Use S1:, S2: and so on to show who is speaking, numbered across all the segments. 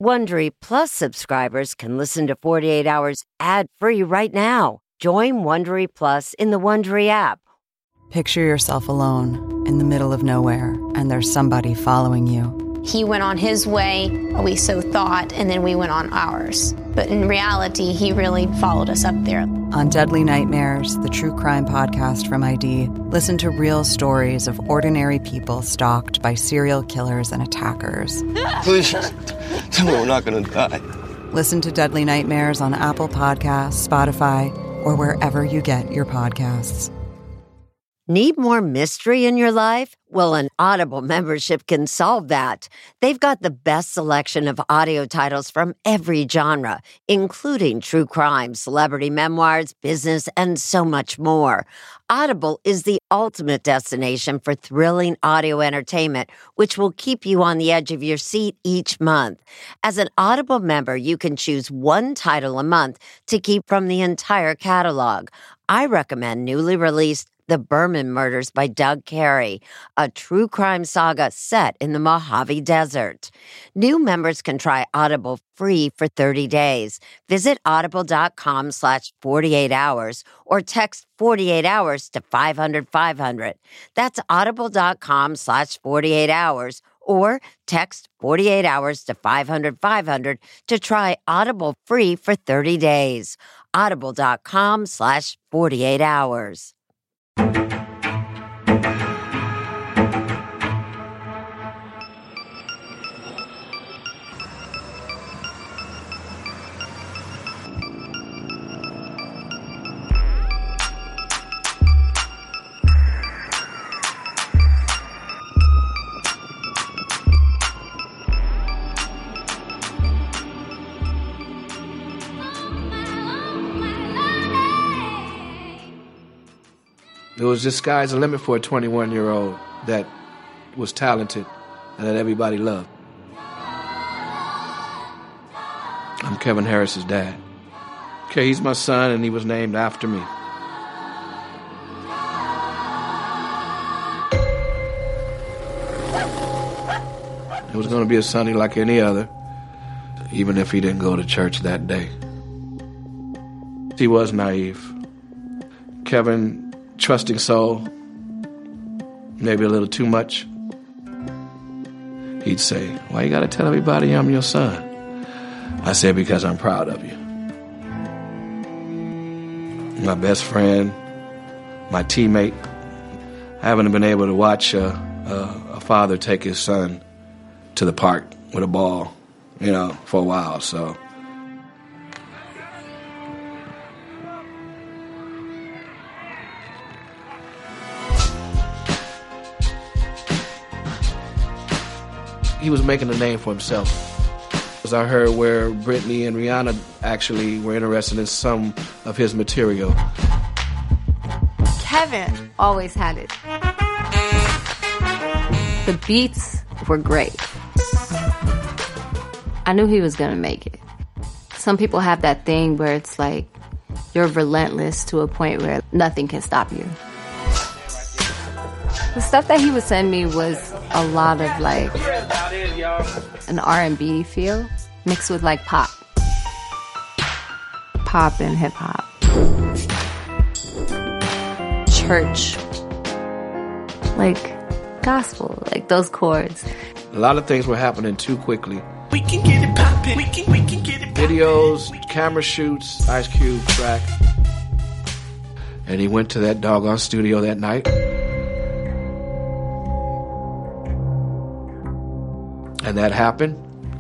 S1: Wondery Plus subscribers can listen to 48 Hours ad-free right now. Join Wondery Plus in the Wondery app.
S2: Picture yourself alone in the middle of nowhere, and there's somebody following you.
S3: He went on his way, we so thought, and then we went on ours. But in reality, he really followed us up there.
S2: On Deadly Nightmares, the true crime podcast from ID, listen to real stories of ordinary people stalked by serial killers and attackers.
S4: Please, tell me we're not going to die.
S2: Listen to Deadly Nightmares on Apple Podcasts, Spotify, or wherever you get your podcasts.
S1: Need more mystery in your life? Well, an Audible membership can solve that. They've got the best selection of audio titles from every genre, including true crime, celebrity memoirs, business, and so much more. Audible is the ultimate destination for thrilling audio entertainment, which will keep you on the edge of your seat each month. As an Audible member, you can choose one title a month to keep from the entire catalog. I recommend newly released The Berman Murders by Doug Carey, a true crime saga set in the Mojave Desert. New members can try Audible free for 30 days. Visit audible.com/48 hours or text 48 hours to 500-500. That's audible.com/48 hours or text 48 hours to 500-500 to try Audible free for 30 days. Audible.com/48 hours.
S5: There was just sky's the limit for a 21-year-old that was talented and that everybody loved. I'm Kevin Harris's dad. Okay, he's my son, and he was named after me. It was going to be a Sunday like any other, even if he didn't go to church that day. He was naive. Kevin, trusting soul, maybe a little too much. He'd say, "Why you gotta tell everybody I'm your son?" I said, "Because I'm proud of you." My best friend, my teammate. I haven't been able to watch a father take his son to the park with a ball, for a while, so. He was making a name for himself. As I heard where Britney and Rihanna actually were interested in some of his material.
S6: Kevin always had it. The beats were great. I knew he was gonna make it. Some people have that thing where it's like you're relentless to a point where nothing can stop you. The stuff that he would send me was a lot of like an R&B feel mixed with like pop and hip hop, church, like gospel, like those chords.
S5: A lot of things were happening too quickly.
S7: We can get it poppin'. We can get it poppin'.
S5: Videos, camera shoots, Ice Cube track. And he went to that doggone studio that night. And that happened.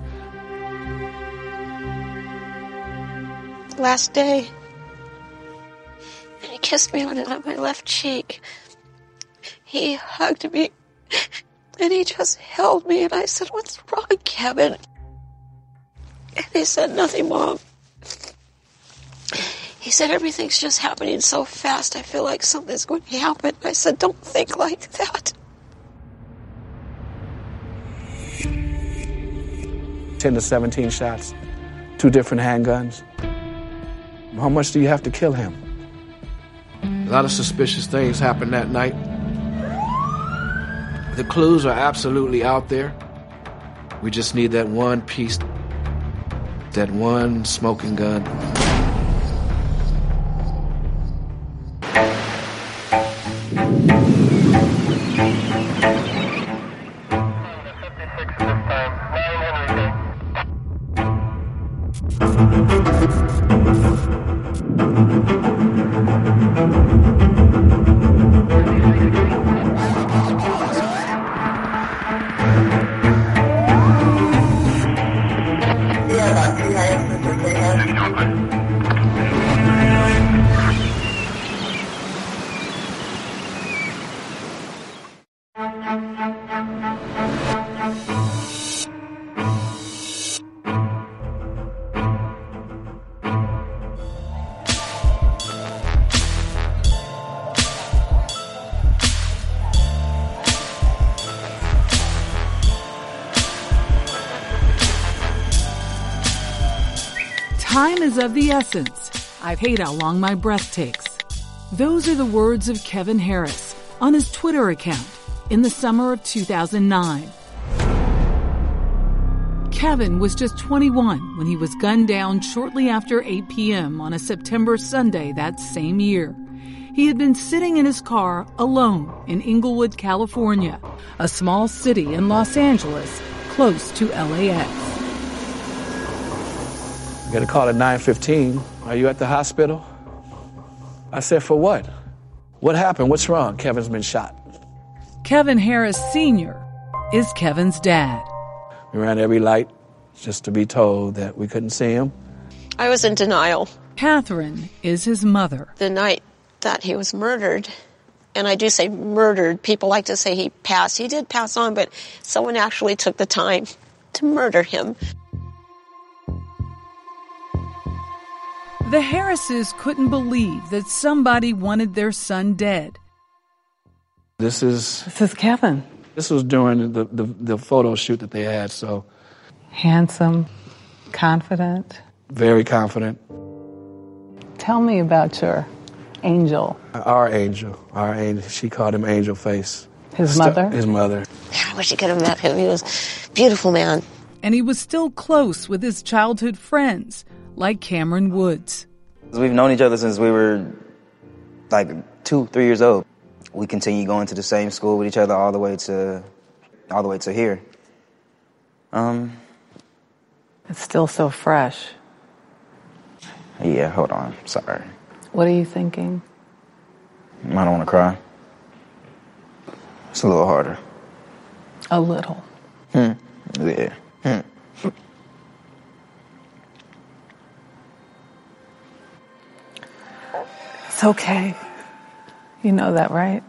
S8: Last day, and he kissed me on my left cheek. He hugged me, and he just held me, and I said, "What's wrong, Kevin?" And he said, "Nothing, Mom." He said, "Everything's just happening so fast, I feel like something's going to happen." I said, "Don't think like that."
S5: 10 to 17 shots, 2 different handguns. How much do you have to kill him? A lot of suspicious things happened that night. The clues are absolutely out there. We just need that one piece That one smoking gun.
S9: Time is of the essence. I hate how long my breath takes. Those are the words of Kevin Harris on his Twitter account in the summer of 2009. Kevin was just 21 when he was gunned down shortly after 8 p.m. on a September Sunday that same year. He had been sitting in his car alone in Inglewood, California, a small city in Los Angeles close to LAX.
S5: I got a call at 9:15. Are you at the hospital? I said, for what? What happened? What's wrong? Kevin's been shot.
S9: Kevin Harris Sr. is Kevin's dad.
S5: We ran every light just to be told that we couldn't see him.
S8: I was in denial.
S9: Catherine is his mother.
S8: The night that he was murdered, and I do say murdered, people like to say he passed. He did pass on, but someone actually took the time to murder him.
S9: The Harrises couldn't believe that somebody wanted their son dead.
S5: This is
S9: Kevin.
S5: This was during the photo shoot that they had, so.
S10: Handsome, confident.
S5: Very confident.
S10: Tell me about your angel.
S5: Our angel. She called him Angel Face.
S10: His mother?
S5: His mother.
S8: I wish you could have met him. He was a beautiful man.
S9: And he was still close with his childhood friends, like Cameron Woods.
S11: We've known each other since we were like 2-3 years old. We continue going to the same school with each other all the way to here.
S10: It's still so fresh.
S11: Yeah, hold on. Sorry.
S10: What are you thinking?
S11: I don't want to cry. It's a little harder.
S10: A little.
S11: Yeah.
S10: It's okay. You know that, right?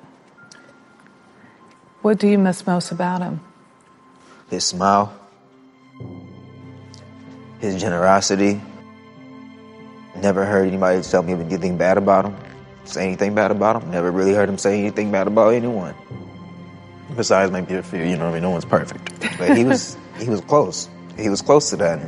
S10: What do you miss most about him?
S11: His smile. His generosity. Never heard anybody tell me anything bad about him. Say anything bad about him. Never really heard him say anything bad about anyone. Besides maybe a few, you know what I mean? No one's perfect. But he was close. He was close to that.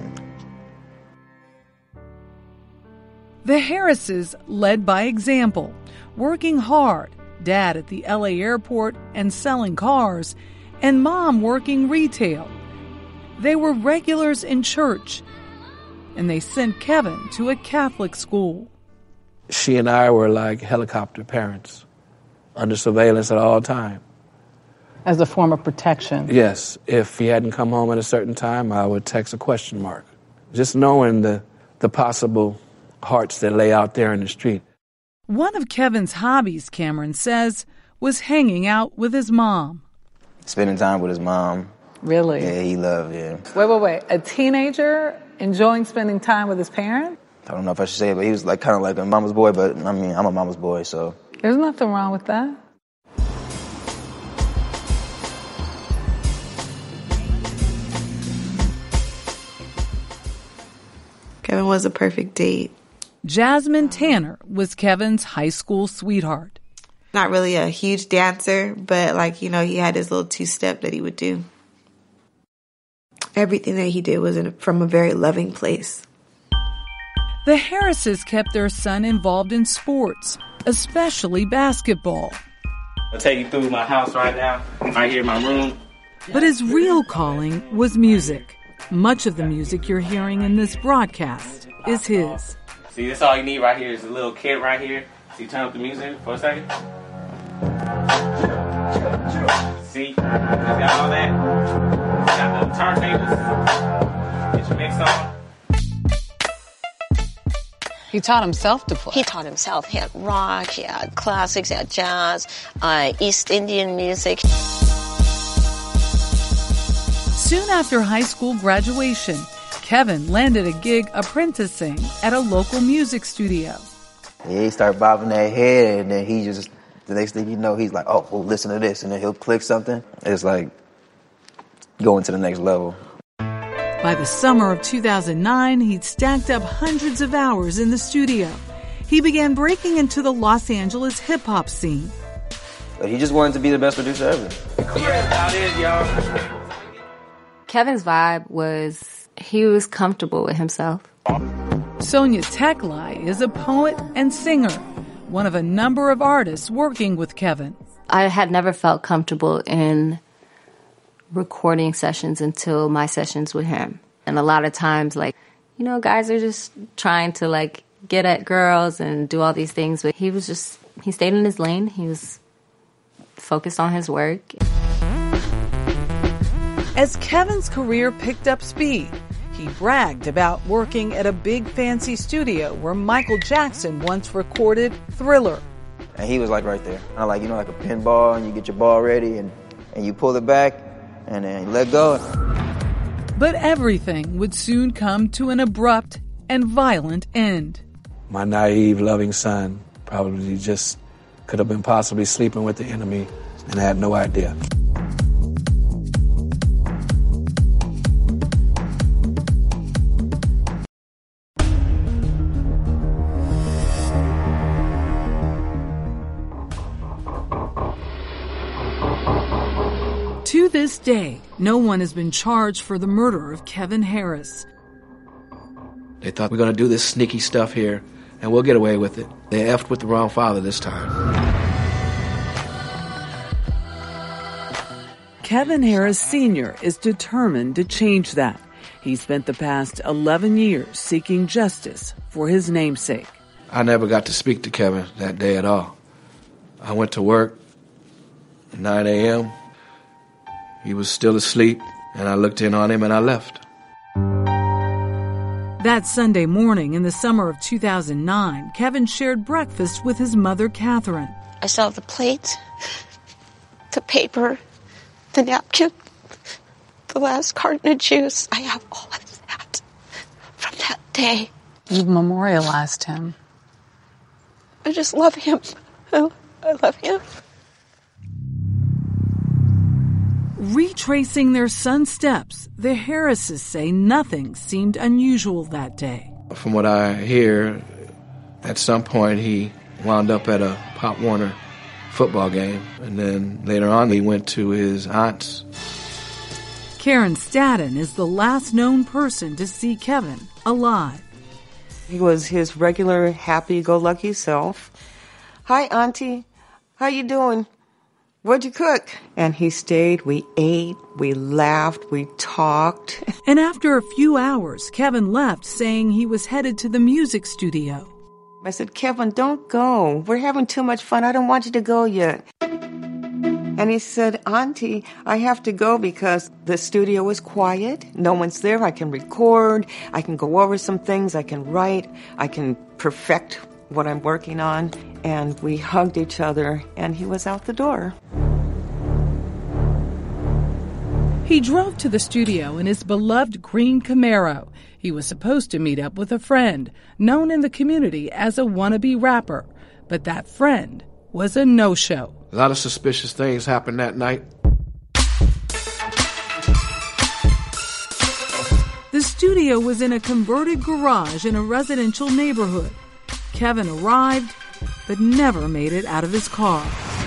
S9: The Harrises led by example, working hard, Dad at the LA airport and selling cars, and Mom working retail. They were regulars in church, and they sent Kevin to a Catholic school.
S5: She and I were like helicopter parents, under surveillance at all times.
S10: As a form of protection?
S5: Yes. If he hadn't come home at a certain time, I would text a question mark. Just knowing the possible hearts that lay out there in the street.
S9: One of Kevin's hobbies, Cameron says, was hanging out with his mom.
S11: Spending time with his mom.
S10: Really?
S11: Yeah, he loved, yeah.
S10: Wait. A teenager enjoying spending time with his parent?
S11: I don't know if I should say it, but he was like kind of like a mama's boy, but I mean, I'm a mama's boy, so.
S10: There's nothing wrong with that.
S12: Kevin was a perfect date.
S9: Jasmine Tanner was Kevin's high school sweetheart.
S12: Not really a huge dancer, but he had his little two-step that he would do. Everything that he did was from a very loving place.
S9: The Harrises kept their son involved in sports, especially basketball.
S13: I'll take you through my house right now, right here in my room.
S9: But his real calling was music. Much of the music you're hearing in this broadcast is his.
S13: See, that's all you need right here is a little kit right here. See, turn up the music for a second. See, got all that. Got the turntables. Get your mix on.
S10: He taught himself to play.
S8: He taught himself. He had rock, he had classics, he had jazz, East Indian music.
S9: Soon after high school graduation, Kevin landed a gig apprenticing at a local music studio.
S11: Yeah, he started bobbing that head, and then he just, the next thing you know, he's like, oh, well, listen to this, and then he'll click something. It's like going to the next level.
S9: By the summer of 2009, he'd stacked up hundreds of hours in the studio. He began breaking into the Los Angeles hip-hop scene.
S11: But he just wanted to be the best producer ever.
S13: Yeah, about it, y'all.
S6: Kevin's vibe was he was comfortable with himself.
S9: Sonia Teklai is a poet and singer, one of a number of artists working with Kevin.
S6: I had never felt comfortable in recording sessions until my sessions with him. And a lot of times, guys are just trying to, get at girls and do all these things. But he stayed in his lane. He was focused on his work.
S9: As Kevin's career picked up speed, he bragged about working at a big fancy studio where Michael Jackson once recorded Thriller.
S11: And he was right there. Kind of like a pinball, and you get your ball ready, and you pull it back, and then you let go.
S9: But everything would soon come to an abrupt and violent end.
S5: My naive, loving son probably just could have been possibly sleeping with the enemy and had no idea.
S9: To this day, no one has been charged for the murder of Kevin Harris.
S5: They thought we're going to do this sneaky stuff here, and we'll get away with it. They effed with the wrong father this time.
S9: Kevin Harris Sr. is determined to change that. He spent the past 11 years seeking justice for his namesake.
S5: I never got to speak to Kevin that day at all. I went to work at 9 a.m., he was still asleep, and I looked in on him and I left.
S9: That Sunday morning in the summer of 2009, Kevin shared breakfast with his mother, Catherine.
S8: I saw the plate, the paper, the napkin, the last carton of juice. I have all of that from that day.
S10: You've memorialized him.
S8: I just love him. I love him.
S9: Retracing their son's steps, the Harrises say nothing seemed unusual that day.
S5: From what I hear, at some point he wound up at a Pop Warner football game, and then later on he went to his aunt's.
S9: Karen Stadden is the last known person to see Kevin alive.
S14: He was his regular happy-go-lucky self. Hi, Auntie. How you doing? What'd you cook? And he stayed, we ate, we laughed, we talked.
S9: And after a few hours, Kevin left saying he was headed to the music studio.
S14: I said, Kevin, don't go. We're having too much fun. I don't want you to go yet. And he said, Auntie, I have to go because the studio is quiet. No one's there. I can record. I can go over some things. I can write. I can perfect what I'm working on. And we hugged each other, and he was out the door.
S9: He drove to the studio in his beloved green Camaro. He was supposed to meet up with a friend, known in the community as a wannabe rapper. But that friend was a no-show.
S5: A lot of suspicious things happened that night.
S9: The studio was in a converted garage in a residential neighborhood. Kevin arrived, but never made it out of his car.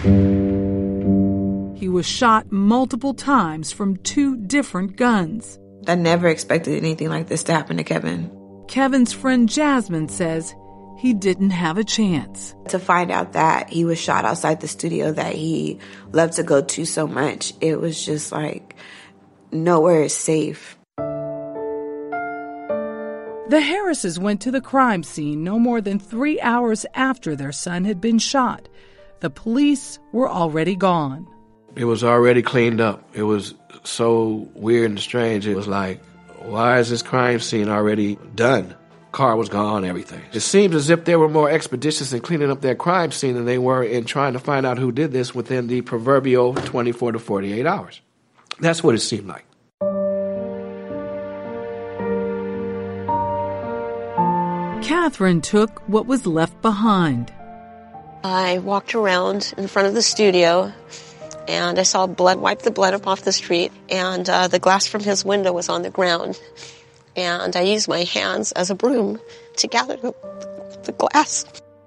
S9: He was shot multiple times from 2 different guns.
S12: I never expected anything like this to happen to Kevin.
S9: Kevin's friend Jasmine says he didn't have a chance.
S12: To find out that he was shot outside the studio that he loved to go to so much, it was just like nowhere is safe.
S9: The Harrises went to the crime scene no more than 3 hours after their son had been shot. The police were already gone.
S5: It was already cleaned up. It was so weird and strange. It was like, why is this crime scene already done? Car was gone, everything. It seems as if they were more expeditious in cleaning up their crime scene than they were in trying to find out who did this within the proverbial 24 to 48 hours. That's what it seemed like.
S9: Catherine took what was left behind.
S8: I walked around in front of the studio, and I saw blood, wipe the blood up off the street, and the glass from his window was on the ground. And I used my hands as a broom to gather the glass.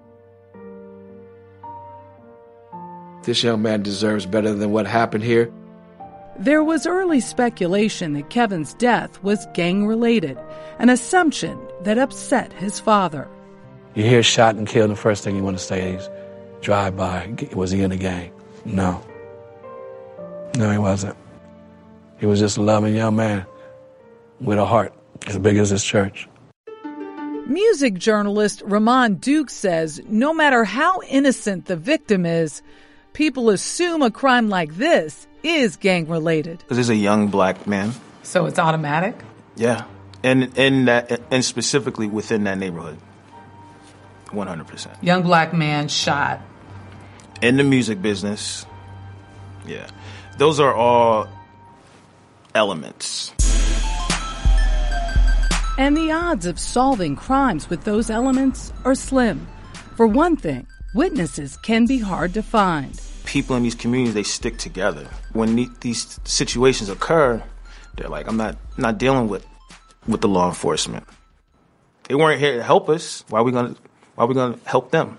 S5: This young man deserves better than what happened here.
S9: There was early speculation that Kevin's death was gang-related, an assumption that upset his father.
S15: You hear shot and killed, and the first thing you want to say is, drive by, was he in the gang? No. No, he wasn't. He was just a loving young man with a heart as big as his church.
S9: Music journalist Ramon Duke says no matter how innocent the victim is, people assume a crime like this is gang-related.
S16: Because he's a young black man.
S10: So it's automatic?
S16: Yeah. And specifically within that neighborhood. 100%.
S10: Young black man shot.
S16: In the music business. Yeah. Those are all elements.
S9: And the odds of solving crimes with those elements are slim. For one thing, witnesses can be hard to find.
S16: People in these communities, they stick together. When these situations occur, they're like, I'm not dealing with the law enforcement. They weren't here to help us. Why are we gonna help them?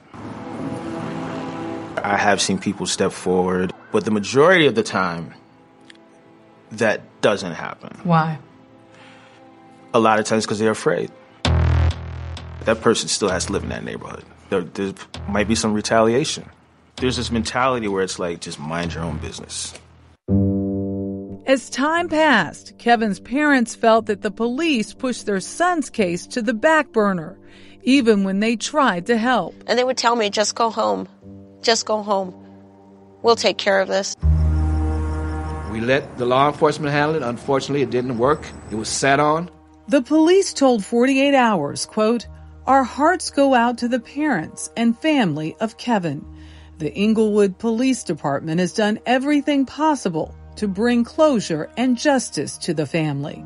S16: I have seen people step forward, but the majority of the time, that doesn't happen.
S10: Why?
S16: A lot of times because they're afraid. That person still has to live in that neighborhood. There might be some retaliation. There's this mentality where it's like, just mind your own business.
S9: As time passed, Kevin's parents felt that the police pushed their son's case to the back burner, even when they tried to help.
S8: And they would tell me, just go home. Just go home. We'll take care of this.
S5: We let the law enforcement handle it. Unfortunately, it didn't work. It was sat on.
S9: The police told 48 Hours, quote, "Our hearts go out to the parents and family of Kevin. The Inglewood Police Department has done everything possible to bring closure and justice to the family."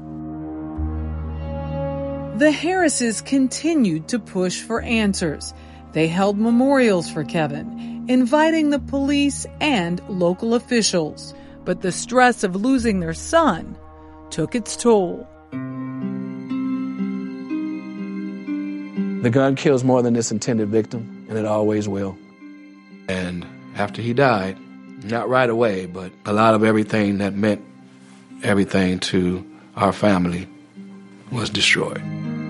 S9: The Harrises continued to push for answers. They held memorials for Kevin, inviting the police and local officials. But the stress of losing their son took its toll.
S15: The gun kills more than its intended victim, and it always will.
S5: And after he died, not right away, but a lot of everything that meant everything to our family was destroyed.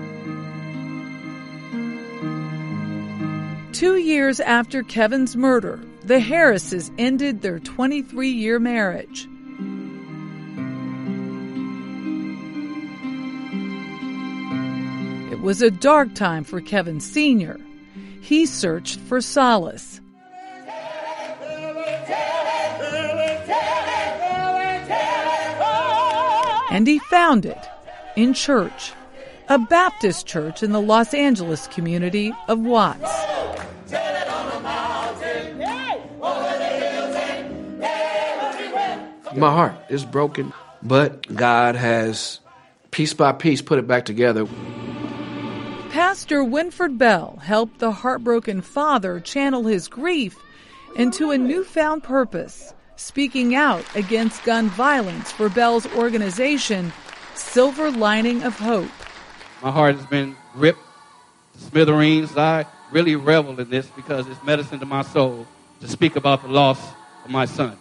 S9: 2 years after Kevin's murder, the Harrises ended their 23-year marriage. It was a dark time for Kevin Sr. He searched for solace. And he found it in church, a Baptist church in the Los Angeles community of Watts.
S5: My heart is broken, but God has, piece by piece, put it back together.
S9: Pastor Winford Bell helped the heartbroken father channel his grief into a newfound purpose, speaking out against gun violence for Bell's organization, Silver Lining of Hope.
S17: My heart has been ripped to smithereens. I really revel in this because it's medicine to my soul to speak about the loss of my son.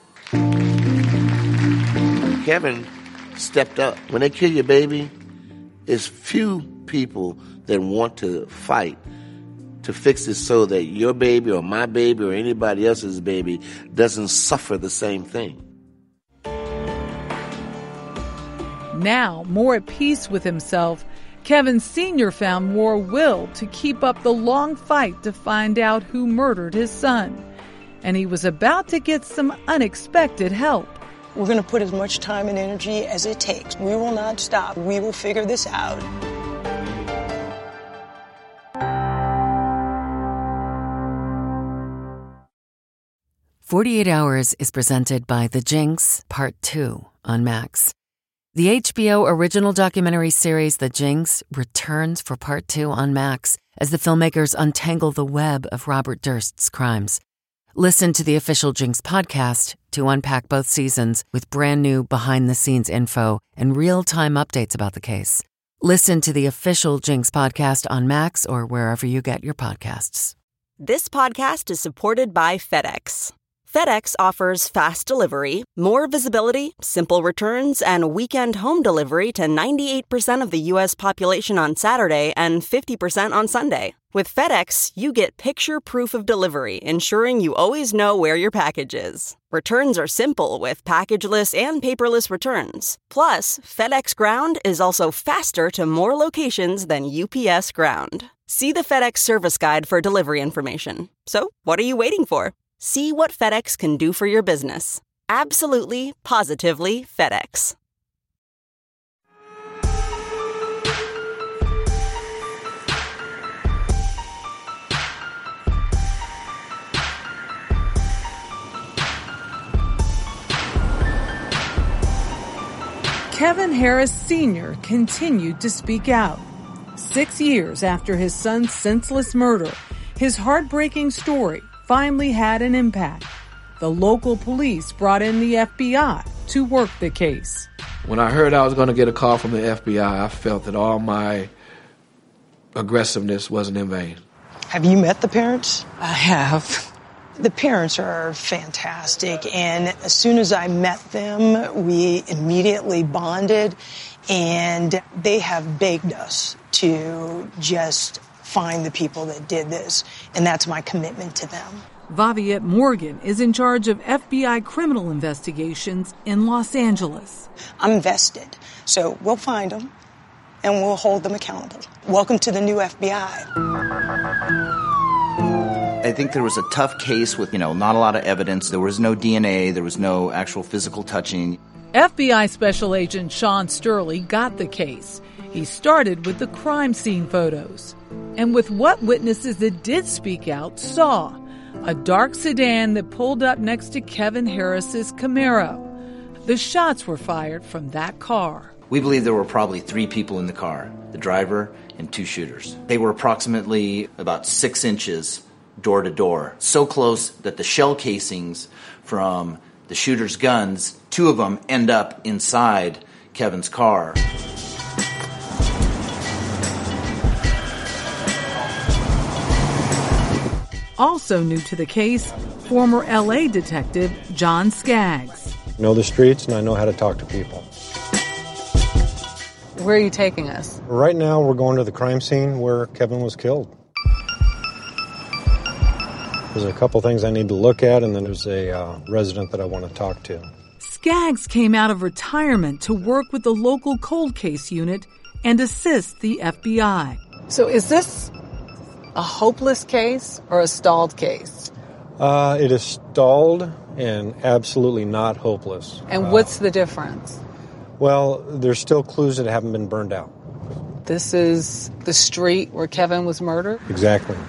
S18: Kevin stepped up. When they kill your baby, it's few people that want to fight to fix it so that your baby or my baby or anybody else's baby doesn't suffer the same thing.
S9: Now, more at peace with himself, Kevin Sr. found more will to keep up the long fight to find out who murdered his son. And he was about to get some unexpected help.
S19: We're going to put as much time and energy as it takes. We will not stop. We will figure this out.
S20: "48 Hours" is presented by The Jinx, Part 2 on Max. The HBO original documentary series The Jinx returns for Part 2 on Max as the filmmakers untangle the web of Robert Durst's crimes. Listen to the official Jinx podcast to unpack both seasons with brand new behind-the-scenes info and real-time updates about the case. Listen to the official Jinx podcast on Max or wherever you get your podcasts.
S21: This podcast is supported by FedEx. FedEx offers fast delivery, more visibility, simple returns, and weekend home delivery to 98% of the U.S. population on Saturday and 50% on Sunday. With FedEx, you get picture proof of delivery, ensuring you always know where your package is. Returns are simple with packageless and paperless returns. Plus, FedEx Ground is also faster to more locations than UPS Ground. See the FedEx service guide for delivery information. So, what are you waiting for? See what FedEx can do for your business. Absolutely, positively FedEx.
S9: Kevin Harris Sr. continued to speak out. 6 years after his son's senseless murder, his heartbreaking story finally had an impact. The local police brought in the FBI to work the case.
S5: When I heard I was going to get a call from the FBI, I felt that all my aggressiveness wasn't in vain.
S19: Have you met the parents?
S10: I have.
S19: The parents are fantastic, and as soon as I met them, we immediately bonded, and they have begged us to just find the people that did this, and that's my commitment to them.
S9: Viviette Morgan is in charge of FBI criminal investigations in Los Angeles.
S19: I'm vested, so we'll find them, and we'll hold them accountable. Welcome to the new FBI.
S22: I think there was a tough case with, not a lot of evidence. There was no DNA. There was no actual physical touching.
S9: FBI Special Agent Sean Sturley got the case. He started with the crime scene photos. And with what witnesses that did speak out saw, a dark sedan that pulled up next to Kevin Harris's Camaro. The shots were fired from that car.
S22: We believe there were probably 3 people in the car, the driver and 2 shooters. They were approximately about 6 inches door to door, so close that the shell casings from the shooter's guns, 2 of them end up inside Kevin's car.
S9: Also new to the case, former L.A. detective John Skaggs.
S23: I know the streets and I know how to talk to people.
S10: Where are you taking us?
S23: Right now we're going to the crime scene where Kevin was killed. There's a couple things I need to look at, and then there's a resident that I want to talk to.
S9: Skaggs came out of retirement to work with the local cold case unit and assist the FBI.
S10: So is this a hopeless case or a stalled case?
S23: It is stalled and absolutely not hopeless.
S10: And what's the difference?
S23: Well, there's still clues that haven't been burned out.
S10: This is the street where Kevin was murdered?
S23: Exactly.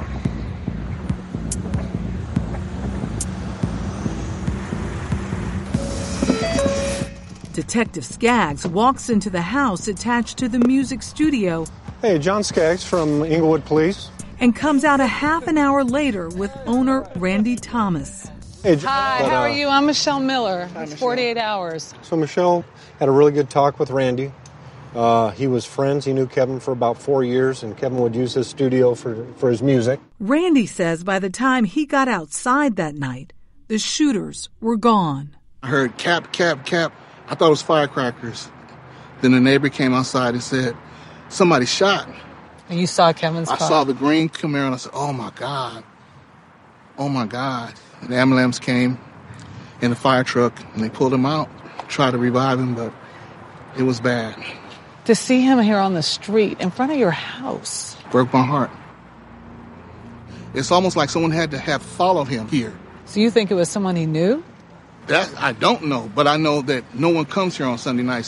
S9: Detective Skaggs walks into the house attached to the music studio.
S23: Hey, John Skaggs from Inglewood Police.
S9: And comes out a half an hour later with owner Randy Thomas.
S23: Hey,
S10: Hi, how are you? I'm Michelle Miller. It's 48 Hours.
S23: So Michelle had a really good talk with Randy. He was friends. He knew Kevin for about 4 years, and Kevin would use his studio for his music.
S9: Randy says by the time he got outside that night, the shooters were gone.
S24: I heard cap, cap, cap. I thought it was firecrackers. Then the neighbor came outside and said, somebody shot.
S10: And you saw Kevin's car?
S24: I saw the green Camaro and I said, oh my God. Oh my God. And the ambulance came in the fire truck and they pulled him out, tried to revive him, but it was bad.
S9: To see him here on the street in front of your house.
S24: Broke my heart. It's almost like someone had to have followed him here.
S9: So you think it was someone he knew?
S24: That I don't know, but I know that no one comes here on Sunday nights.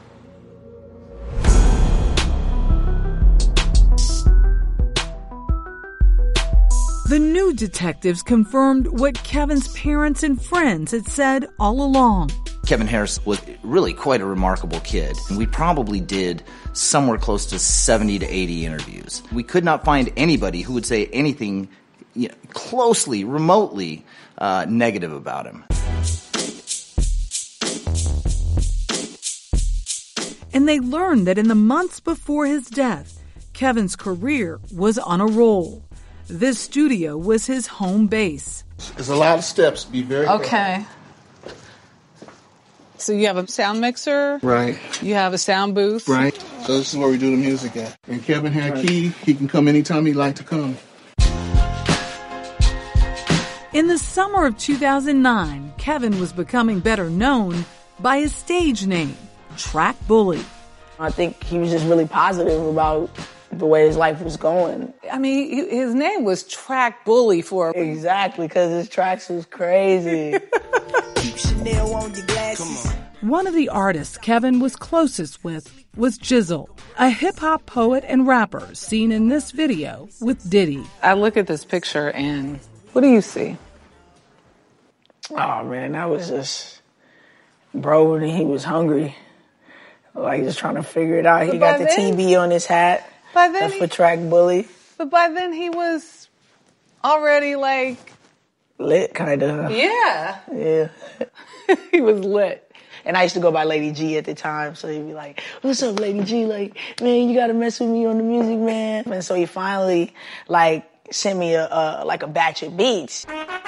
S9: The new detectives confirmed what Kevin's parents and friends had said all along.
S22: Kevin Harris was really quite a remarkable kid. We probably did somewhere close to 70 to 80 interviews. We could not find anybody who would say anything closely, remotely negative about him.
S9: And they learned that in the months before his death, Kevin's career was on a roll. This studio was his home base.
S24: There's a lot of steps. Be very careful.
S9: Okay. So you have a sound mixer.
S24: Right.
S9: You have a sound booth.
S24: Right. So this is where we do the music at. And Kevin had a key. He can come anytime he'd like to come.
S9: In the summer of 2009, Kevin was becoming better known by his stage name, Track Bully.
S1: I think he was just really positive about the way his life was going.
S9: I mean, his name was Track Bully for...
S1: Exactly, because his tracks was crazy.
S9: One of the artists Kevin was closest with was Jizzle, a hip-hop poet and rapper seen in this video with Diddy. I look at this picture and what do you see?
S1: Oh, man, that was just... Bro, and he was hungry. Like, just trying to figure it out. He got the TB on his hat. That's for Track Bully.
S9: But by then he was already like...
S1: Lit, kind of.
S9: Yeah.
S1: Yeah.
S9: He was lit.
S1: And I used to go by Lady G at the time, so he'd be like, what's up, Lady G? Like, man, you gotta mess with me on the music, man. And so he finally, like, sent me a batch of beats.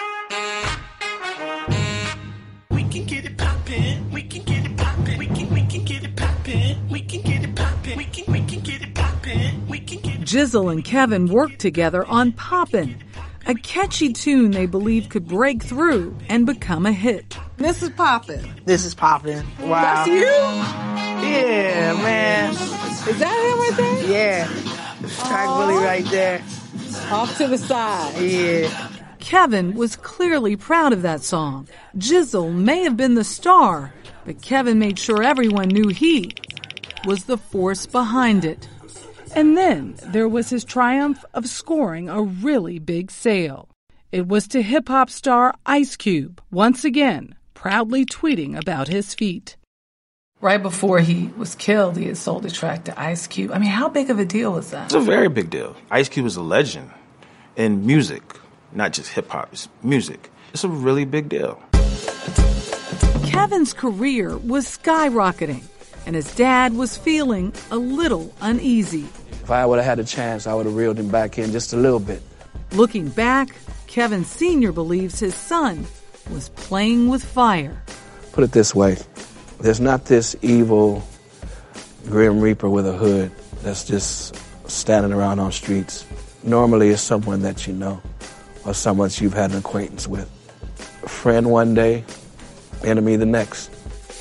S7: We can get it poppin', we can get it poppin', we can get it poppin', we can get it poppin', we can get it poppin', we can get it.
S9: Jizzle and Kevin worked together on Poppin', a catchy tune they believed could break through and become a hit. This is Poppin'.
S1: This is Poppin'. Wow.
S9: That's you?
S1: Yeah, man.
S9: Is that him right there?
S1: Yeah. Track Bully right there.
S9: Off to the side.
S1: Yeah.
S9: Kevin was clearly proud of that song. Jizzle may have been the star, but Kevin made sure everyone knew he was the force behind it. And then there was his triumph of scoring a really big sale. It was to hip-hop star Ice Cube, once again, proudly tweeting about his feat. Right before he was killed, he had sold a track to Ice Cube. I mean, how big of a deal was that?
S16: It's a very big deal. Ice Cube is a legend in music, not just hip-hop, it's music. It's a really big deal.
S9: Kevin's career was skyrocketing, and his dad was feeling a little uneasy.
S15: If I would have had a chance, I would have reeled him back in just a little bit.
S9: Looking back, Kevin Sr. believes his son was playing with fire.
S15: Put it this way, there's not this evil Grim Reaper with a hood that's just standing around on streets. Normally it's someone that you know or someone you've had an acquaintance with. A friend one day, enemy the next.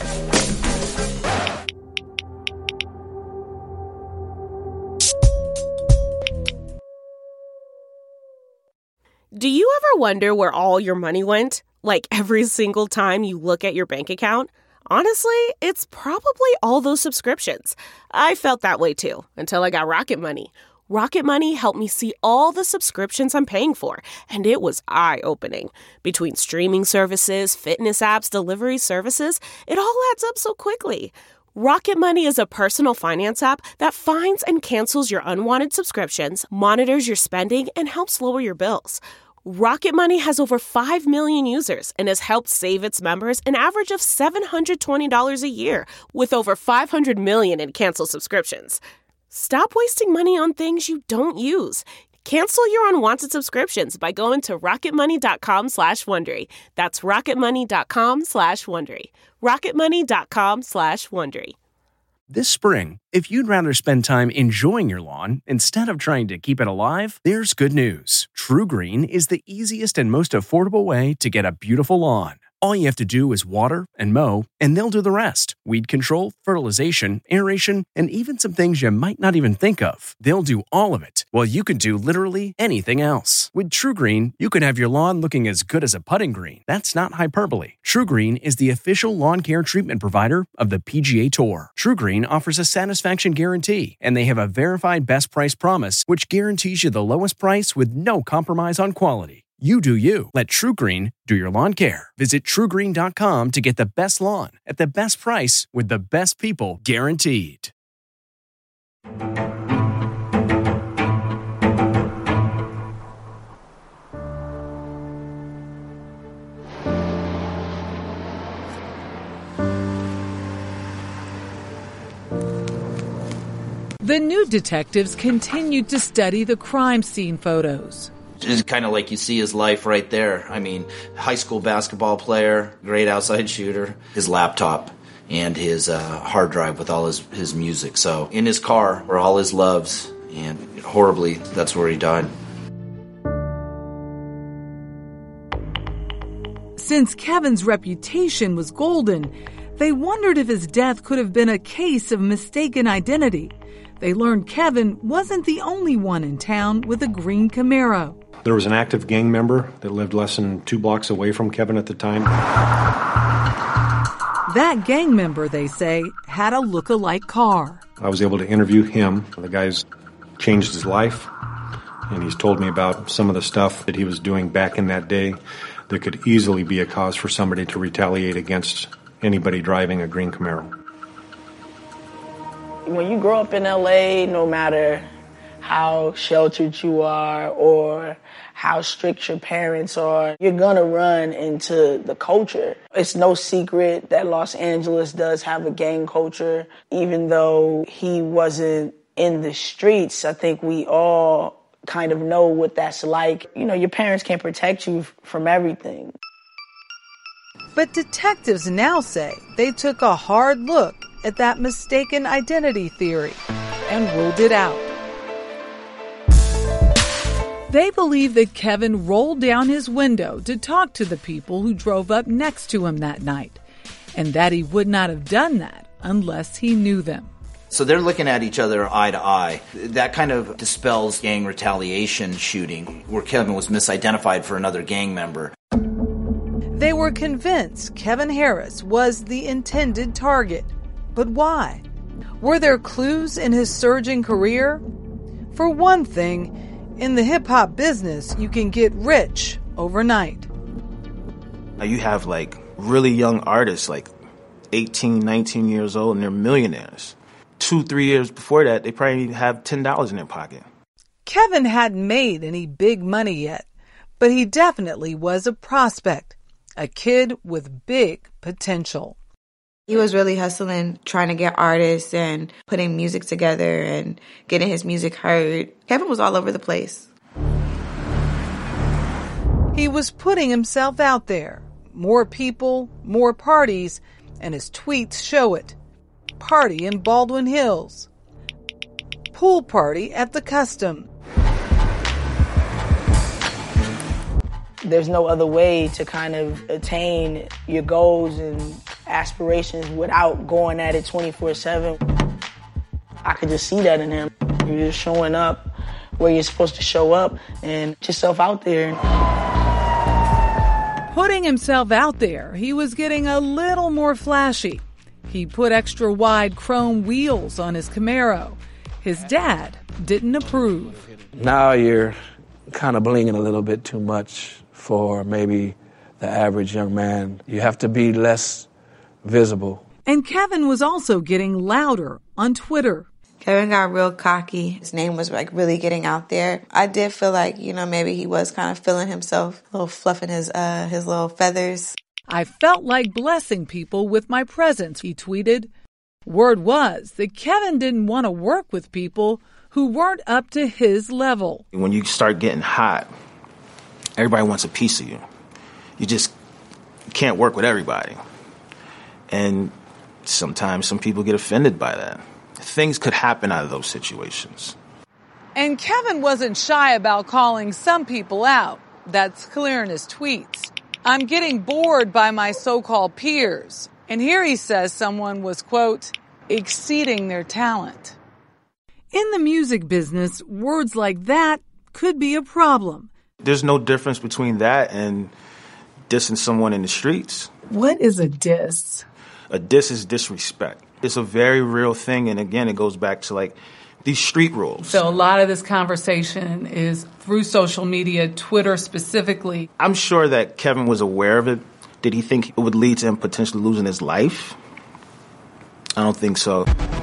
S2: Do you ever wonder where all your money went? Like every single time you look at your bank account? Honestly, it's probably all those subscriptions. I felt that way too, until I got Rocket Money. Rocket Money helped me see all the subscriptions I'm paying for, and it was eye-opening. Between streaming services, fitness apps, delivery services, it all adds up so quickly. Rocket Money is a personal finance app that finds and cancels your unwanted subscriptions, monitors your spending, and helps lower your bills. Rocket Money has over 5 million users and has helped save its members an average of $720 a year, with over 500 million in canceled subscriptions. Stop wasting money on things you don't use. Cancel your unwanted subscriptions by going to rocketmoney.com/Wondery. That's rocketmoney.com/Wondery. rocketmoney.com/Wondery.
S3: This spring, if you'd rather spend time enjoying your lawn instead of trying to keep it alive, there's good news. TruGreen is the easiest and most affordable way to get a beautiful lawn. All you have to do is water and mow, and they'll do the rest. Weed control, fertilization, aeration, and even some things you might not even think of. They'll do all of it, while you can do literally anything else. With TruGreen, you can have your lawn looking as good as a putting green. That's not hyperbole. TruGreen is the official lawn care treatment provider of the PGA Tour. TruGreen offers a satisfaction guarantee, and they have a verified best price promise, which guarantees you the lowest price with no compromise on quality. You do you. Let TruGreen do your lawn care. Visit TruGreen.com to get the best lawn at the best price with the best people guaranteed.
S9: The new detectives continued to study the crime scene photos.
S22: It's kind of like you see his life right there. I mean, high school basketball player, great outside shooter, his laptop and his hard drive with all his music. So in his car were all his loves, and horribly, that's where he died.
S9: Since Kevin's reputation was golden, they wondered if his death could have been a case of mistaken identity. They learned Kevin wasn't the only one in town with a green Camaro.
S23: There was an active gang member that lived less than 2 blocks away from Kevin at the time.
S9: That gang member, they say, had a look-alike car.
S23: I was able to interview him. The guy's changed his life, and he's told me about some of the stuff that he was doing back in that day that could easily be a cause for somebody to retaliate against anybody driving a green Camaro.
S1: When you grow up in LA, no matter how sheltered you are or how strict your parents are, you're gonna run into the culture. It's no secret that Los Angeles does have a gang culture. Even though he wasn't in the streets, I think we all kind of know what that's like. You know, your parents can't protect you from everything.
S9: But detectives now say they took a hard look at that mistaken identity theory and ruled it out. They believe that Kevin rolled down his window to talk to the people who drove up next to him that night, and that he would not have done that unless he knew them.
S22: So they're looking at each other eye to eye. That kind of dispels gang retaliation shooting, where Kevin was misidentified for another gang member.
S9: They were convinced Kevin Harris was the intended target. But why? Were there clues in his surging career? For one thing, in the hip-hop business, you can get rich overnight.
S16: Now you have like really young artists, like 18, 19 years old, and they're millionaires. 2-3 years before that, they probably have $10 in their pocket.
S9: Kevin hadn't made any big money yet, but he definitely was a prospect, a kid with big potential.
S12: He was really hustling, trying to get artists and putting music together and getting his music heard. Kevin was all over the place.
S9: He was putting himself out there. More people, more parties, and his tweets show it. Party in Baldwin Hills. Pool party at the Custom.
S1: There's no other way to kind of attain your goals and aspirations without going at it 24/7. I could just see that in him. You're just showing up where you're supposed to show up and put yourself out there.
S9: Putting himself out there, he was getting a little more flashy. He put extra wide chrome wheels on his Camaro. His dad didn't approve.
S15: Now you're kind of blinging a little bit too much for maybe the average young man. You have to be less visible.
S9: And Kevin was also getting louder on Twitter.
S12: Kevin got real cocky. His name was like really getting out there. I did feel like, maybe he was kind of feeling himself, a little fluffing his little feathers.
S9: I felt like blessing people with my presence, he tweeted. Word was that Kevin didn't want to work with people who weren't up to his level.
S16: When you start getting hot, everybody wants a piece of you. You just can't work with everybody. And sometimes some people get offended by that. Things could happen out of those situations.
S9: And Kevin wasn't shy about calling some people out. That's clear in his tweets. I'm getting bored by my so-called peers. And here he says someone was, quote, exceeding their talent. In the music business, words like that could be a problem.
S16: There's no difference between that and dissing someone in the streets.
S9: What is a diss?
S16: A diss is disrespect. It's a very real thing, and again, it goes back to like these street rules.
S9: So a lot of this conversation is through social media, Twitter specifically.
S16: I'm sure that Kevin was aware of it. Did he think it would lead to him potentially losing his life? I don't think so.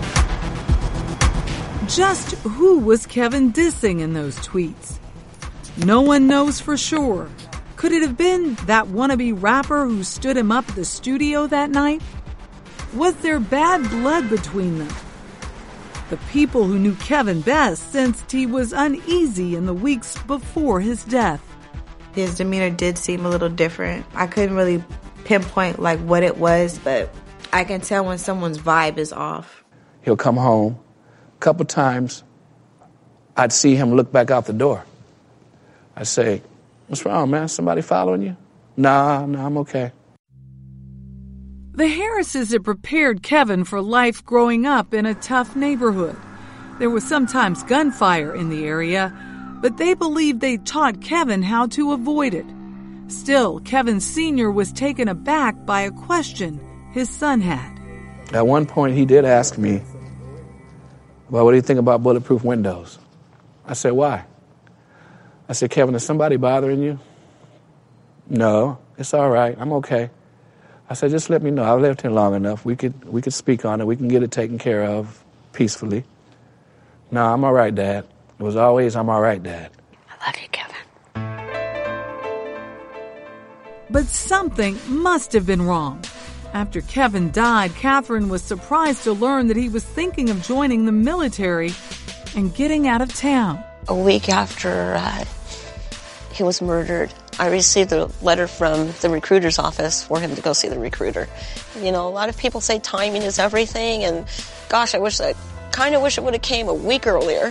S9: Just who was Kevin dissing in those tweets? No one knows for sure. Could it have been that wannabe rapper who stood him up at the studio that night? Was there bad blood between them? The people who knew Kevin best sensed he was uneasy in the weeks before his death.
S12: His demeanor did seem a little different. I couldn't really pinpoint like what it was, but I can tell when someone's vibe is off.
S15: He'll come home. A couple times, I'd see him look back out the door. I'd say, "What's wrong, man? Somebody following you?" Nah, I'm okay.
S9: The Harrises had prepared Kevin for life growing up in a tough neighborhood. There was sometimes gunfire in the area, but they believed they taught Kevin how to avoid it. Still, Kevin Sr. was taken aback by a question his son had.
S15: At one point, he did ask me, "Well, what do you think about bulletproof windows?" I said, "Why?" I said, "Kevin, is somebody bothering you?" "No, it's all right. I'm okay." I said, "Just let me know. I've lived here long enough. We could speak on it. We can get it taken care of peacefully." "No, I'm all right, Dad." It was always, "I'm all right, Dad."
S8: I love you, Kevin.
S9: But something must have been wrong. After Kevin died, Catherine was surprised to learn that he was thinking of joining the military and getting out of town.
S8: A week after he was murdered, I received a letter from the recruiter's office for him to go see the recruiter. You know, a lot of people say timing is everything, and gosh, I kind of wish it would have came a week earlier.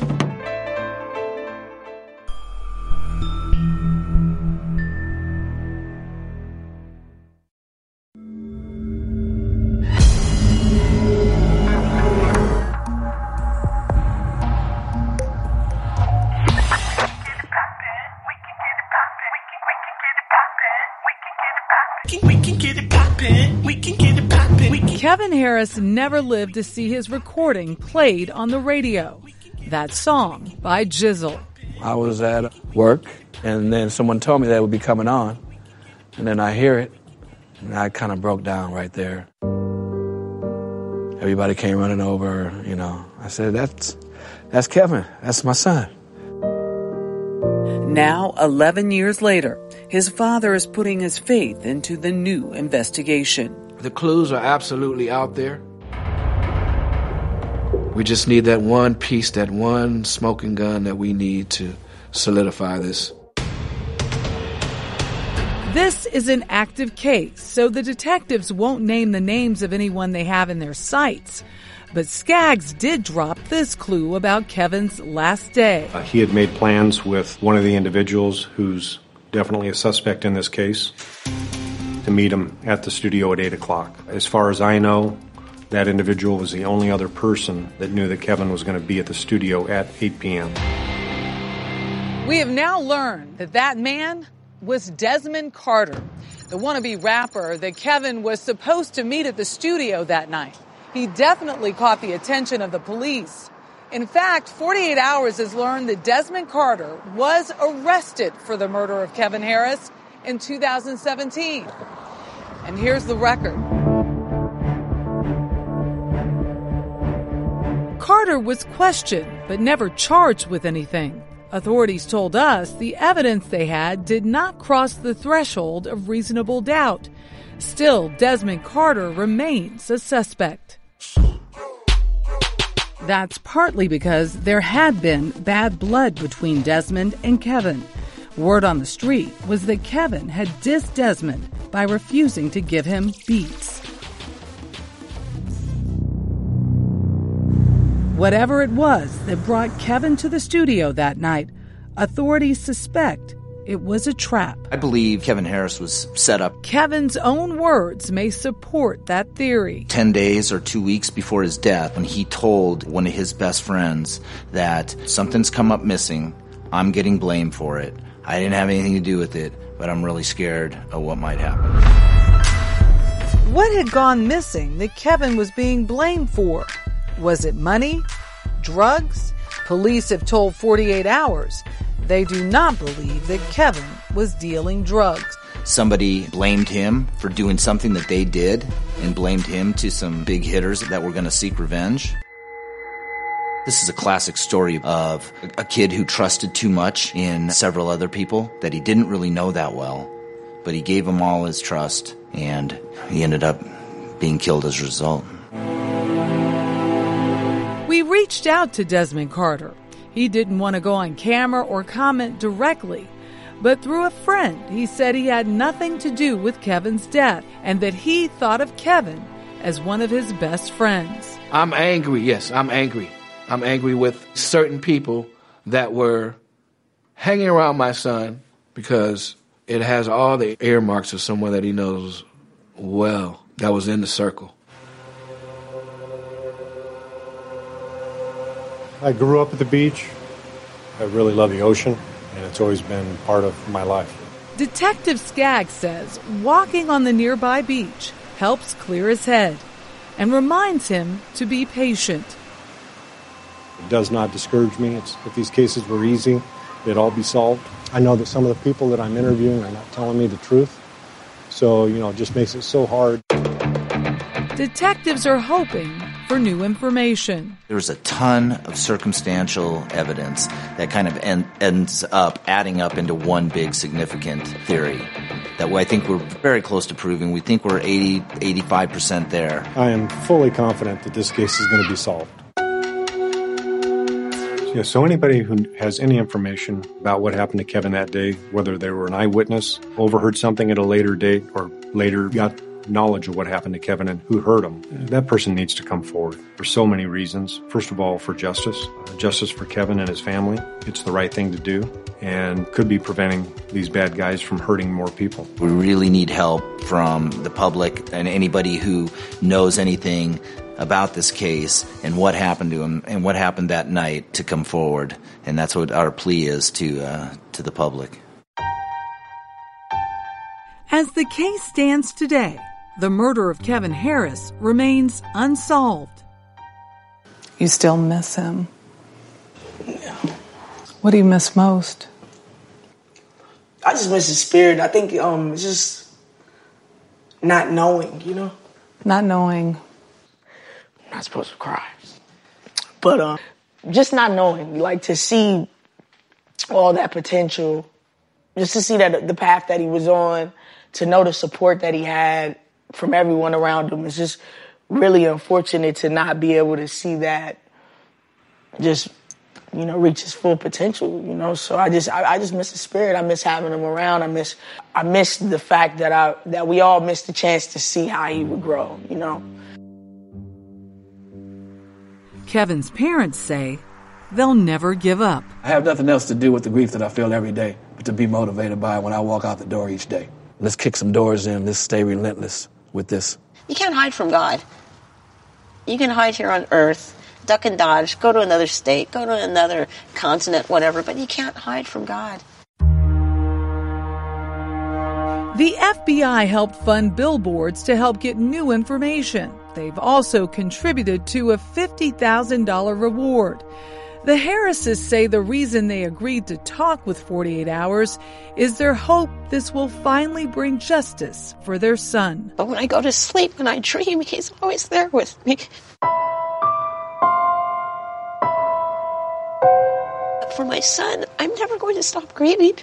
S9: Kevin Harris never lived to see his recording played on the radio. That song by Jizzle.
S15: I was at work, and then someone told me that it would be coming on. And then I hear it, and I kind of broke down right there. Everybody came running over, you know. I said, that's Kevin. That's my son.
S9: Now, 11 years later, his father is putting his faith into the new investigation.
S5: The clues are absolutely out there. We just need that one piece, that one smoking gun that we need to solidify this.
S9: This is an active case, so the detectives won't name the names of anyone they have in their sights. But Skaggs did drop this clue about Kevin's last day.
S23: He had made plans with one of the individuals who's definitely a suspect in this case to meet him at the studio at 8 o'clock. As far as I know, that individual was the only other person that knew that Kevin was going to be at the studio at 8 p.m.
S9: We have now learned that that man was Desmond Carter, the wannabe rapper that Kevin was supposed to meet at the studio that night. He definitely caught the attention of the police. In fact, 48 Hours has learned that Desmond Carter was arrested for the murder of Kevin Harris in 2017. And here's the record. Carter was questioned, but never charged with anything. Authorities told us the evidence they had did not cross the threshold of reasonable doubt. Still, Desmond Carter remains a suspect. That's partly because there had been bad blood between Desmond and Kevin. Word on the street was that Kevin had dissed Desmond by refusing to give him beats. Whatever it was that brought Kevin to the studio that night, authorities suspect it was a trap.
S22: I believe Kevin Harris was set up.
S9: Kevin's own words may support that theory.
S22: 10 days or 2 weeks before his death, when he told one of his best friends that something's come up missing, I'm getting blamed for it. I didn't have anything to do with it, but I'm really scared of what might happen.
S9: What had gone missing that Kevin was being blamed for? Was it money? Drugs? Police have told 48 Hours they do not believe that Kevin was dealing drugs.
S22: Somebody blamed him for doing something that they did and blamed him to some big hitters that were going to seek revenge. This is a classic story of a kid who trusted too much in several other people that he didn't really know that well, but he gave them all his trust, and he ended up being killed as a result.
S9: We reached out to Desmond Carter. He didn't want to go on camera or comment directly, but through a friend, he said he had nothing to do with Kevin's death and that he thought of Kevin as one of his best friends.
S5: I'm angry, yes, I'm angry. I'm angry with certain people that were hanging around my son because it has all the earmarks of someone that he knows well that was in the circle.
S23: I grew up at the beach. I really love the ocean, and it's always been part of my life.
S9: Detective Skaggs says walking on the nearby beach helps clear his head and reminds him to be patient.
S23: It does not discourage me. If these cases were easy, they'd all be solved. I know that some of the people that I'm interviewing are not telling me the truth. So, it just makes it so hard.
S9: Detectives are hoping for new information.
S22: There's a ton of circumstantial evidence that kind of ends up adding up into one big significant theory that I think we're very close to proving. We think we're 85% there.
S23: I am fully confident that this case is going to be solved. Yeah, so anybody who has any information about what happened to Kevin that day, whether they were an eyewitness, overheard something at a later date, or later got knowledge of what happened to Kevin and who hurt him, that person needs to come forward for so many reasons. First of all, for justice for Kevin and his family. It's the right thing to do and could be preventing these bad guys from hurting more people.
S22: We really need help from the public and anybody who knows anything about this case and what happened to him and what happened that night to come forward. And that's what our plea is to the public.
S9: As the case stands today, the murder of Kevin Harris remains unsolved.
S10: You still miss him?
S1: Yeah.
S10: What do you miss most?
S1: I just miss his spirit. I think it's just not knowing,
S10: Not knowing.
S1: I'm not supposed to cry. But just not knowing, like to see all that potential, just to see that the path that he was on, to know the support that he had from everyone around him. It's just really unfortunate to not be able to see that just, reach his full potential, So I just miss his spirit. I miss having him around. I miss the fact that we all missed the chance to see how he would grow,
S9: Kevin's parents say they'll never give up.
S15: I have nothing else to do with the grief that I feel every day, but to be motivated by it when I walk out the door each day. Let's kick some doors in. Let's stay relentless with this.
S8: You can't hide from God. You can hide here on earth, duck and dodge, go to another state, go to another continent, whatever, but you can't hide from God.
S9: The FBI helped fund billboards to help get new information. They've also contributed to a $50,000 reward. The Harrises say the reason they agreed to talk with 48 Hours is their hope this will finally bring justice for their son.
S8: But when I go to sleep, when I dream, he's always there with me. For my son, I'm never going to stop grieving.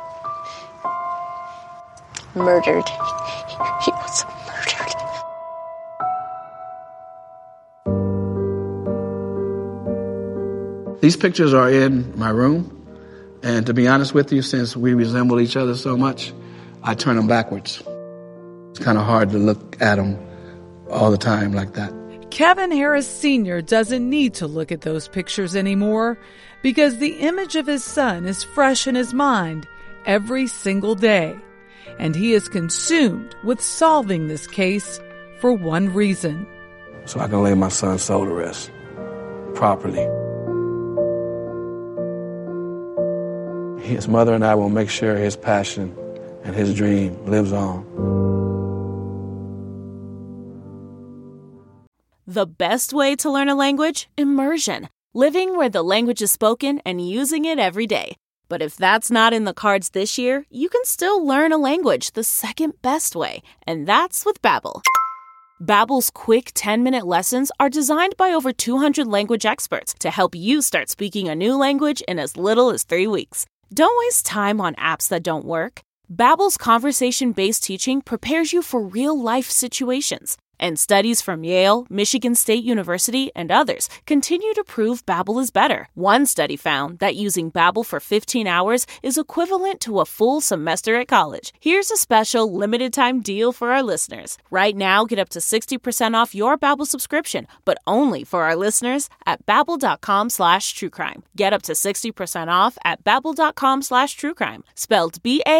S8: Murdered. He was murdered.
S5: These pictures are in my room, and to be honest with you, since we resemble each other so much, I turn them backwards. It's kind of hard to look at them all the time like that.
S9: Kevin Harris Sr. doesn't need to look at those pictures anymore because the image of his son is fresh in his mind every single day, and he is consumed with solving this case for one reason.
S15: So I can lay my son's soul to rest properly. His mother and I will make sure his passion and his dream lives on.
S2: The best way to learn a language? Immersion. Living where the language is spoken and using it every day. But if that's not in the cards this year, you can still learn a language the second best way, and that's with Babbel. Babbel's quick 10-minute lessons are designed by over 200 language experts to help you start speaking a new language in as little as 3 weeks. Don't waste time on apps that don't work. Babbel's conversation-based teaching prepares you for real-life situations. And studies from Yale, Michigan State University, and others continue to prove Babbel is better. One study found that using Babbel for 15 hours is equivalent to a full semester at college. Here's a special limited-time deal for our listeners. Right now, get up to 60% off your Babbel subscription, but only for our listeners at Babbel.com/truecrime. Get up to 60% off at Babbel.com/truecrime. Spelled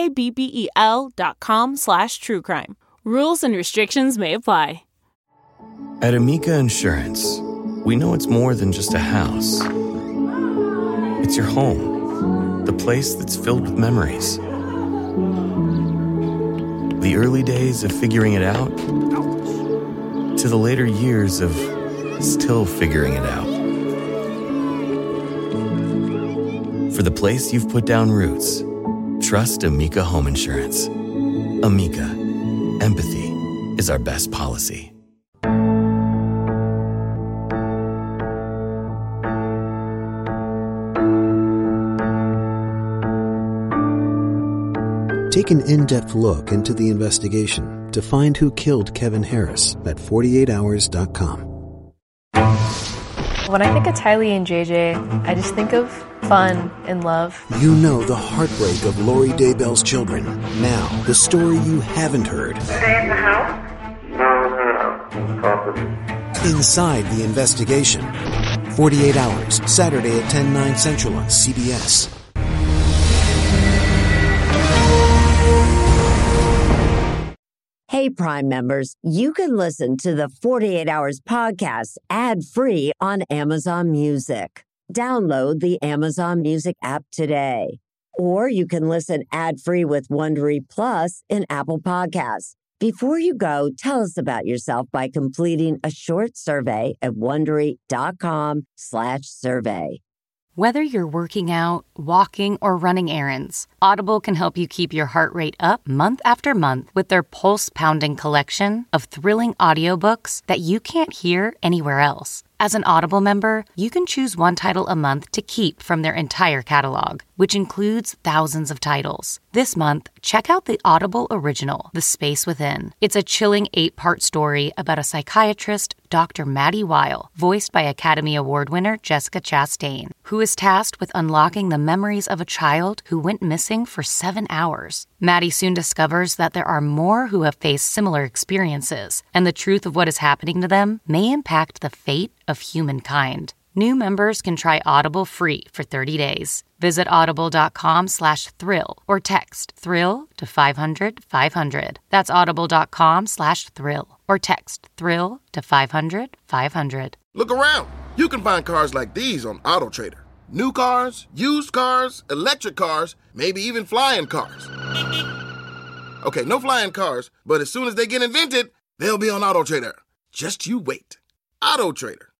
S2: BABBEL.com/truecrime. Rules and restrictions may apply.
S4: At Amica Insurance, we know it's more than just a house. It's your home, the place that's filled with memories. The early days of figuring it out, to the later years of still figuring it out. For the place you've put down roots, trust Amica Home Insurance. Amica, empathy is our best policy.
S6: Take an in-depth look into the investigation to find who killed Kevin Harris at 48hours.com.
S11: When I think of Tylee and JJ, I just think of fun and love.
S6: You know the heartbreak of Lori Daybell's children. Now, the story you haven't heard.
S13: Stay in the house? No.
S6: Inside the investigation. 48 Hours, Saturday at 10/9 Central on CBS.
S25: Hey, Prime members, you can listen to the 48 Hours podcast ad-free on Amazon Music. Download the Amazon Music app today. Or you can listen ad-free with Wondery Plus in Apple Podcasts. Before you go, tell us about yourself by completing a short survey at Wondery.com/survey.
S26: Whether you're working out, walking, or running errands, Audible can help you keep your heart rate up month after month with their pulse-pounding collection of thrilling audiobooks that you can't hear anywhere else. As an Audible member, you can choose one title a month to keep from their entire catalog, which includes thousands of titles. This month, check out the Audible original, The Space Within. It's a chilling 8-part story about a psychiatrist, Dr. Maddie Weil, voiced by Academy Award winner Jessica Chastain, who is tasked with unlocking the memories of a child who went missing for 7 hours. Maddie soon discovers that there are more who have faced similar experiences, and the truth of what is happening to them may impact the fate of humankind. New members can try Audible free for 30 days. Visit audible.com/thrill or text thrill to 500-500. That's audible.com/thrill or text thrill to 500-500.
S27: Look around. You can find cars like these on AutoTrader. New cars, used cars, electric cars, maybe even flying cars. Okay, no flying cars, but as soon as they get invented, they'll be on AutoTrader. Just you wait. AutoTrader.